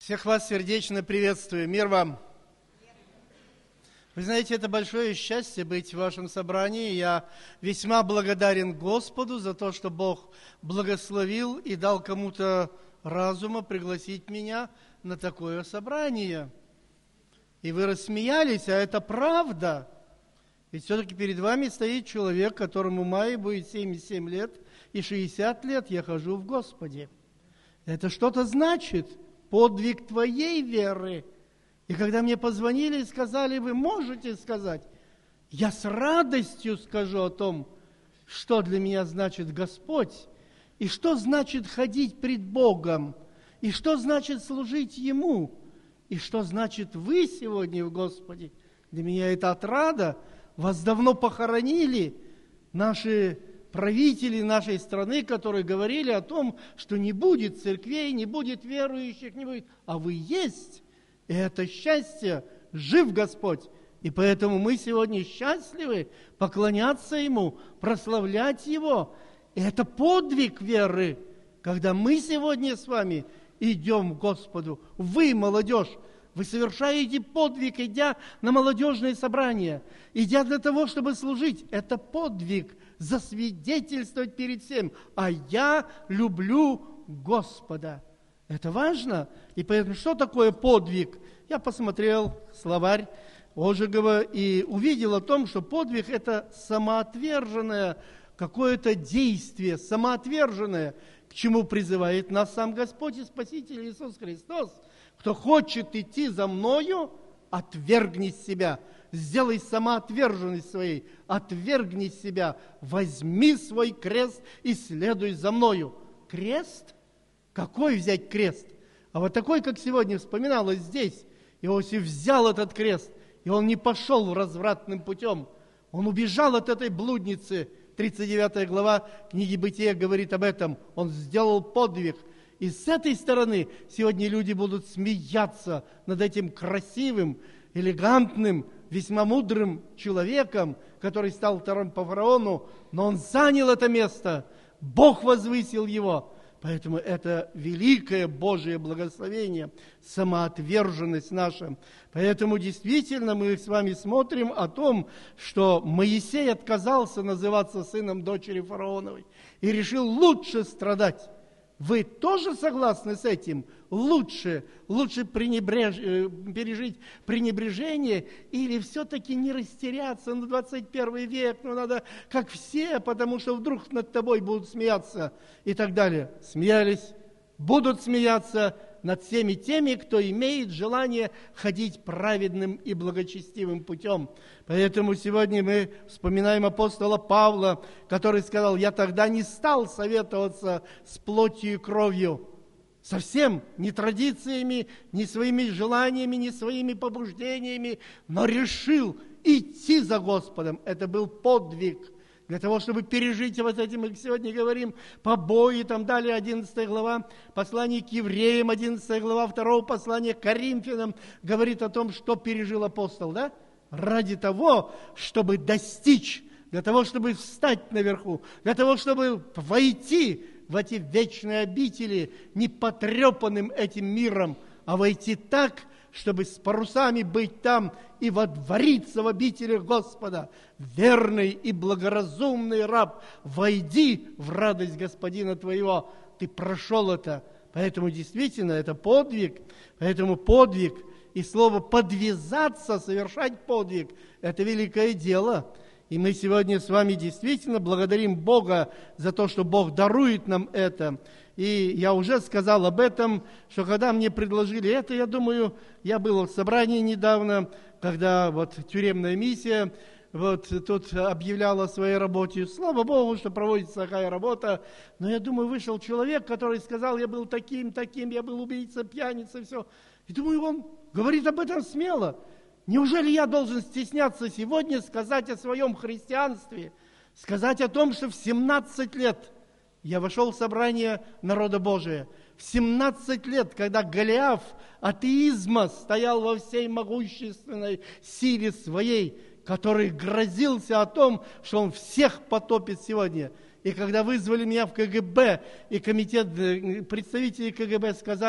Всех вас сердечно приветствую. Мир вам! Вы знаете, это большое счастье быть в вашем собрании. Я весьма благодарен Господу за то, что Бог благословил и дал кому-то разума пригласить меня на такое собрание. И вы рассмеялись, а это правда. Ведь все-таки перед вами стоит человек, которому в мае будет 77 лет, и 60 лет я хожу в Господе. Это что-то значит, подвиг твоей веры. И когда мне позвонили и сказали, вы можете сказать, я с радостью скажу о том, что для меня значит Господь, и что значит ходить пред Богом, и что значит служить Ему, и что значит вы сегодня в Господе. Для меня это отрада. Вас давно похоронили наши правители нашей страны, которые говорили о том, что не будет церквей, не будет верующих, не будет. А вы есть. И это счастье, жив Господь. И поэтому мы сегодня счастливы поклоняться Ему, прославлять Его. И это подвиг веры, когда мы сегодня с вами идем к Господу. Вы, молодежь, вы совершаете подвиг, идя на молодежные собрания, идя для того, чтобы служить. Это подвиг, засвидетельствовать перед всем. А я люблю Господа. Это важно. И поэтому, что такое подвиг? Я посмотрел словарь Ожегова и увидел о том, что подвиг – это самоотверженное какое-то действие, самоотверженное, к чему призывает нас сам Господь и Спаситель Иисус Христос. Кто хочет идти за Мною, отвергни себя. Сделай самоотверженность своей, отвергни себя, возьми свой крест и следуй за Мною. Крест? Какой взять крест? А вот такой, как сегодня вспоминалось здесь. Иосиф взял этот крест, и он не пошел развратным путем. Он убежал от этой блудницы. 39 глава книги Бытия говорит об этом. Он сделал подвиг. И с этой стороны сегодня люди будут смеяться над этим красивым, элегантным, весьма мудрым человеком, который стал вторым по фараону, но он занял это место. Бог возвысил его. Поэтому это великое Божие благословение, самоотверженность наша. Поэтому действительно мы с вами смотрим о том, что Моисей отказался называться сыном дочери фараоновой и решил лучше страдать. Вы тоже согласны с этим? Лучше пережить пренебрежение или все-таки не растеряться на 21 век, но надо как все, потому что вдруг над тобой будут смеяться и так далее. Смеялись, будут смеяться над всеми теми, кто имеет желание ходить праведным и благочестивым путем. Поэтому сегодня мы вспоминаем апостола Павла, который сказал, я тогда не стал советоваться с плотью и кровью, совсем не традициями, не своими желаниями, не своими побуждениями, но решил идти за Господом. Это был подвиг. Для того, чтобы пережить вот эти, мы сегодня говорим, побои, там далее 11 глава, послание к евреям, 11 глава, 2 послание к Коринфянам, говорит о том, что пережил апостол, да? Ради того, чтобы достичь, для того, чтобы встать наверху, для того, чтобы войти в эти вечные обители, не потрепанным этим миром, а войти так, чтобы с парусами быть там и водвориться в обителях Господа. Верный и благоразумный раб, войди в радость Господина твоего. Ты прошел это. Поэтому действительно это подвиг. Поэтому подвиг и слово «подвязаться», совершать подвиг – это великое дело. И мы сегодня с вами действительно благодарим Бога за то, что Бог дарует нам это. И я уже сказал об этом, что когда мне предложили это, я думаю, я был в собрании недавно, когда вот тюремная миссия вот тут объявляла о своей работе. Слава Богу, что проводится такая работа. Но я думаю, вышел человек, который сказал, я был таким, я был убийца, пьяница, все. И думаю, он говорит об этом смело. Неужели я должен стесняться сегодня сказать о своем христианстве, сказать о том, что в 17 лет я вошел в собрание народа Божия. В 17 лет, когда Голиаф атеизма стоял во всей могущественной силе своей, который грозился о том, что он всех потопит сегодня. И когда вызвали меня в КГБ, и комитет, представители КГБ сказали,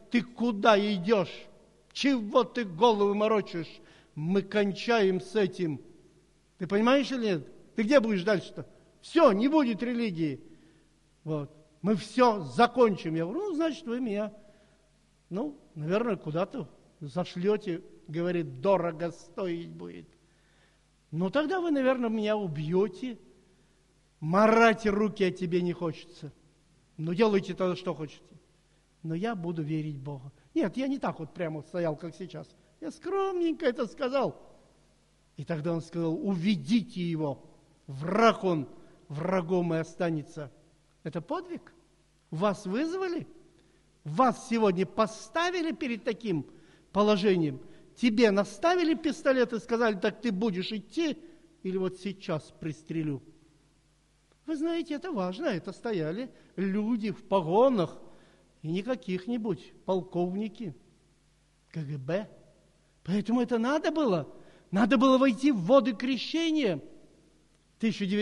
ты куда идешь? Чего ты голову морочишь? Мы кончаем с этим. Ты понимаешь или нет? Ты где будешь дальше-то? Все, не будет религии. Вот. Мы все закончим. Я говорю, значит, вы меня, наверное, куда-то зашлете. Говорит, дорого стоить будет. Тогда вы, наверное, меня убьете. Марать руки от тебе не хочется. Делайте тогда, что хотите. Но я буду верить Богу. Нет, я не так вот прямо стоял, как сейчас. Я скромненько это сказал. И тогда он сказал, уведите его. Враг он, врагом и останется. Это подвиг? Вас вызвали? Вас сегодня поставили перед таким положением? Тебе наставили пистолет и сказали, так ты будешь идти? Или вот сейчас пристрелю? Вы знаете, это важно. Это стояли люди в погонах. И не каких-нибудь полковники КГБ. Поэтому это надо было. Надо было войти в воды крещения в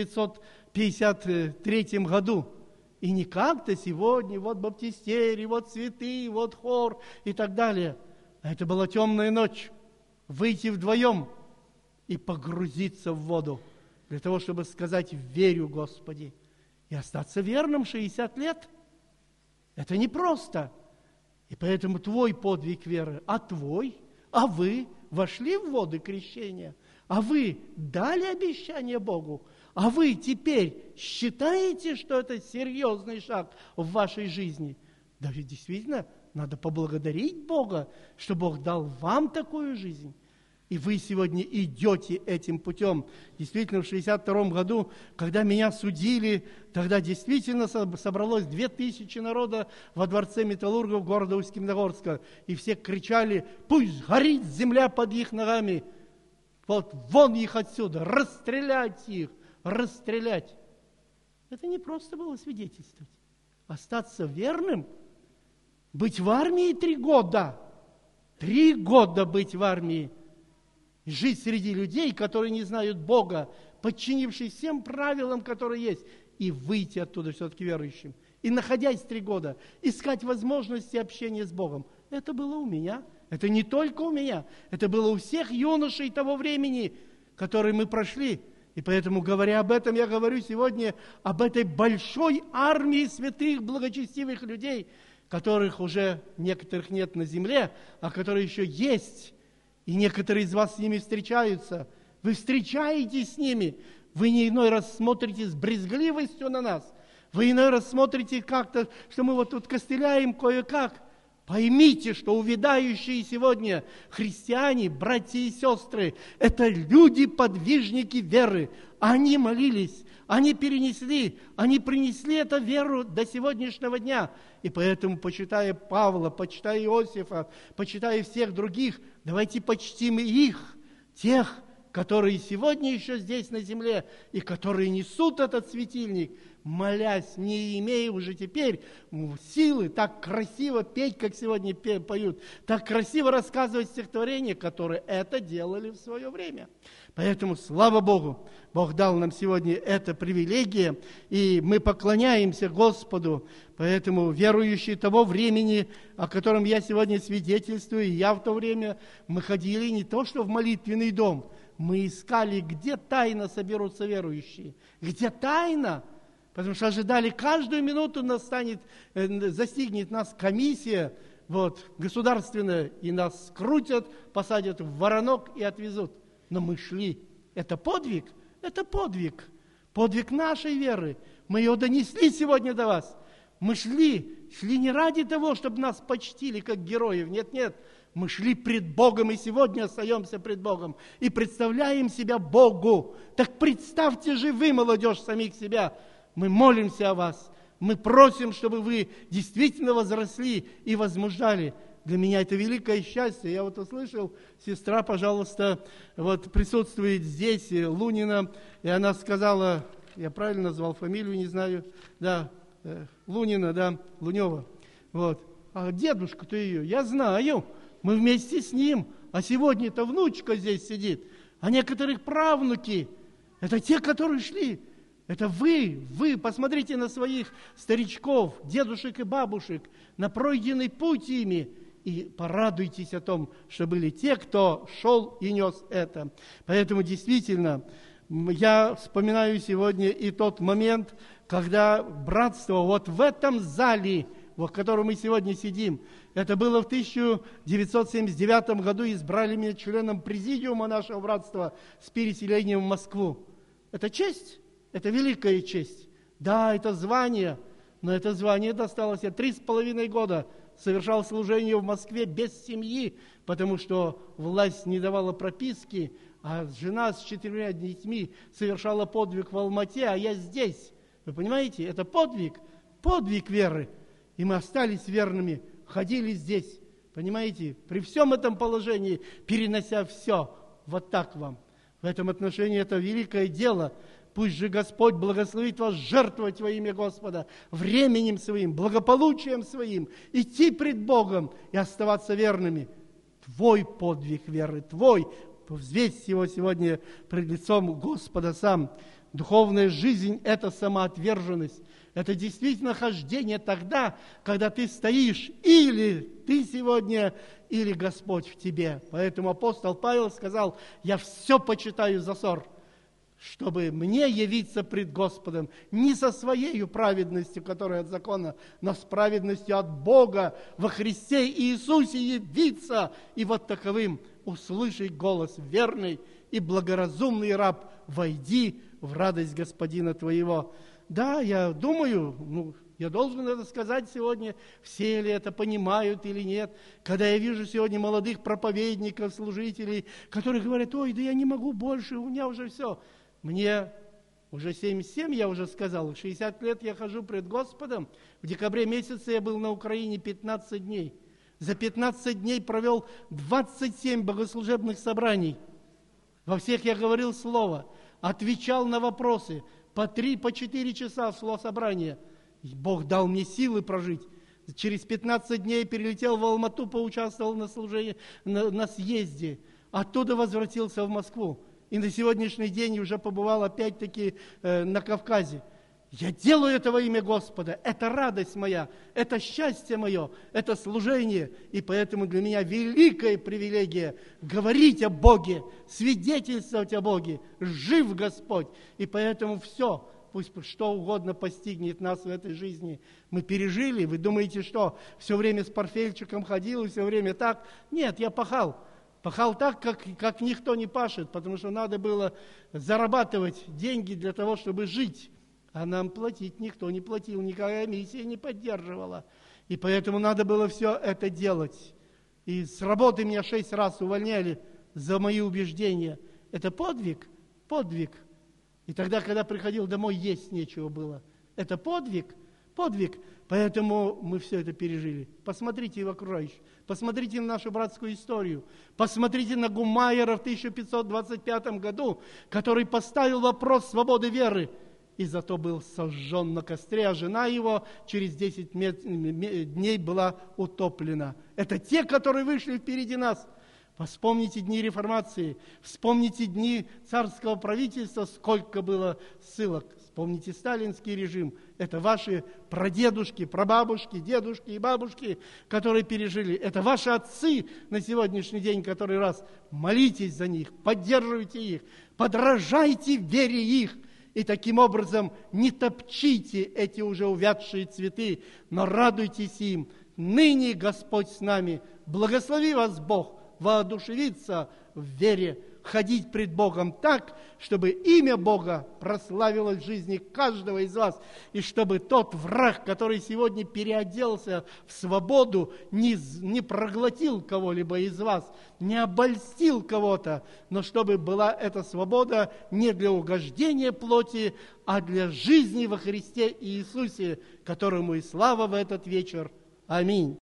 1953 году. И не как-то сегодня, вот баптистерий, вот цветы, вот хор и так далее. А это была темная ночь. Выйти вдвоем и погрузиться в воду. Для того, чтобы сказать «верю, Господи». И остаться верным 60 лет. Это непросто. И поэтому твой подвиг веры, а твой, а вы вошли в воды крещения, а вы дали обещание Богу, а вы теперь считаете, что это серьезный шаг в вашей жизни. Да ведь действительно надо поблагодарить Бога, что Бог дал вам такую жизнь. И вы сегодня идете этим путем. Действительно, в 1962 году, когда меня судили, тогда действительно собралось 2000 народа во дворце металлургов города Усть-Каменогорска. И все кричали, пусть горит земля под их ногами. Вот вон их отсюда, расстрелять их, расстрелять. Это не просто было свидетельствовать. Остаться верным, быть в армии 3 года. 3 года быть в армии. Жить среди людей, которые не знают Бога, подчинившись всем правилам, которые есть, и выйти оттуда все-таки верующим. И, находясь 3 года, искать возможности общения с Богом. Это было у меня. Это не только у меня. Это было у всех юношей того времени, которые мы прошли. И поэтому, говоря об этом, я говорю сегодня об этой большой армии святых, благочестивых людей, которых уже некоторых нет на земле, а которые еще есть. И некоторые из вас с ними встречаются. Вы встречаетесь с ними. Вы не иной раз смотрите с брезгливостью на нас. Вы иной раз смотрите как-то, что мы вот тут костыляем кое-как. Поймите, что увядающие сегодня христиане, братья и сестры, это люди-подвижники веры. Они молились, они перенесли, они принесли эту веру до сегодняшнего дня. И поэтому, почитая Павла, почитая Иосифа, почитая всех других, давайте почтим и их, тех, которые сегодня еще здесь на земле, и которые несут этот светильник, молясь, не имея уже теперь силы так красиво петь, как сегодня поют, так красиво рассказывать стихотворения, которые это делали в свое время. Поэтому, слава Богу, Бог дал нам сегодня это привилегия, и мы поклоняемся Господу. Поэтому верующие того времени, о котором я сегодня свидетельствую, и я в то время, мы ходили не то что в молитвенный дом, мы искали, где тайно соберутся верующие, где тайно, потому что ожидали каждую минуту застигнет нас комиссия государственная, и нас скрутят, посадят в воронок и отвезут. Но мы шли. Это подвиг? Это подвиг. Подвиг нашей веры. Мы ее донесли сегодня до вас. Мы шли не ради того, чтобы нас почтили как героев. Нет. Мы шли пред Богом и сегодня остаемся пред Богом. И представляем себя Богу. Так представьте же вы, молодежь, самих себя. Мы молимся о вас. Мы просим, чтобы вы действительно возросли и возмужали. Для меня это великое счастье. Я услышал, сестра, пожалуйста, присутствует здесь, Лунина, и она сказала, я правильно назвал фамилию, не знаю, да, Лунина, да, Лунева. А дедушка-то ее, я знаю, мы вместе с ним, а сегодня-то внучка здесь сидит, а некоторых правнуки, это те, которые шли. Это вы, посмотрите на своих старичков, дедушек и бабушек, на пройденный путь ими, и порадуйтесь о том, что были те, кто шел и нес это. Поэтому действительно, я вспоминаю сегодня и тот момент, когда братство вот в этом зале, в котором мы сегодня сидим, это было в 1979 году, избрали меня членом президиума нашего братства с переселением в Москву. Это честь, это великая честь. Да, это звание, но это звание досталось. Я 3,5 года совершал служение в Москве без семьи, потому что власть не давала прописки, а жена с 4 детьми совершала подвиг в Алмате, а я здесь. Вы понимаете, это подвиг веры. И мы остались верными, ходили здесь, понимаете, при всем этом положении, перенося все, вот так вам. В этом отношении это великое дело. Пусть же Господь благословит вас жертвовать во имя Господа, временем своим, благополучием своим, идти пред Богом и оставаться верными. Твой подвиг веры, твой, взвесь его сегодня пред лицом Господа сам. Духовная жизнь – это самоотверженность. Это действительно хождение тогда, когда ты стоишь, или ты сегодня, или Господь в тебе. Поэтому апостол Павел сказал: я все почитаю за ссор, чтобы мне явиться пред Господом не со своей праведностью, которая от закона, но с праведностью от Бога во Христе Иисусе явиться, и вот таковым услышать голос верный и благоразумный раб: войди в радость Господина твоего. Да, я думаю, я должен это сказать сегодня, все ли это понимают или нет, когда я вижу сегодня молодых проповедников, служителей, которые говорят: ой, да я не могу больше, у меня уже все. Мне уже 77, я уже сказал, 60 лет я хожу пред Господом. В декабре месяце я был на Украине 15 дней. За 15 дней провел 27 богослужебных собраний. Во всех я говорил слово, отвечал на вопросы. По 3, по 4 часа шло собрание. Бог дал мне силы прожить. Через 15 дней перелетел в Алмату, поучаствовал на служении, на съезде. Оттуда возвратился в Москву. И на сегодняшний день уже побывал опять-таки на Кавказе. Я делаю это во имя Господа. Это радость моя, это счастье мое, это служение. И поэтому для меня великая привилегия говорить о Боге, свидетельствовать о Боге. Жив Господь. И поэтому все, пусть что угодно постигнет нас в этой жизни. Мы пережили. Вы думаете, что все время с портфельчиком ходил и все время так? Нет, я пахал. Пахал так, как никто не пашет, потому что надо было зарабатывать деньги для того, чтобы жить. А нам платить никто не платил, никакая миссия не поддерживала. И поэтому надо было все это делать. И с работы меня 6 раз увольняли за мои убеждения. Это подвиг. И тогда, когда приходил домой, есть нечего было. Это подвиг. Поэтому мы все это пережили. Посмотрите в окружающих. Посмотрите на нашу братскую историю. Посмотрите на Гумайера в 1525 году, который поставил вопрос свободы веры. И зато был сожжен на костре, а жена его через 10 дней была утоплена. Это те, которые вышли впереди нас. Вспомните дни реформации, вспомните дни царского правительства, сколько было ссылок. Вспомните сталинский режим. Это ваши прадедушки, прабабушки, дедушки и бабушки, которые пережили. Это ваши отцы на сегодняшний день, которые раз молитесь за них, поддерживайте их, подражайте вере их. И таким образом не топчите эти уже увядшие цветы, но радуйтесь им. Ныне Господь с нами. Благослови вас Бог воодушевиться в вере, ходить пред Богом так, чтобы имя Бога прославилось в жизни каждого из вас, и чтобы тот враг, который сегодня переоделся в свободу, не проглотил кого-либо из вас, не обольстил кого-то, но чтобы была эта свобода не для угождения плоти, а для жизни во Христе Иисусе, которому и слава в этот вечер. Аминь.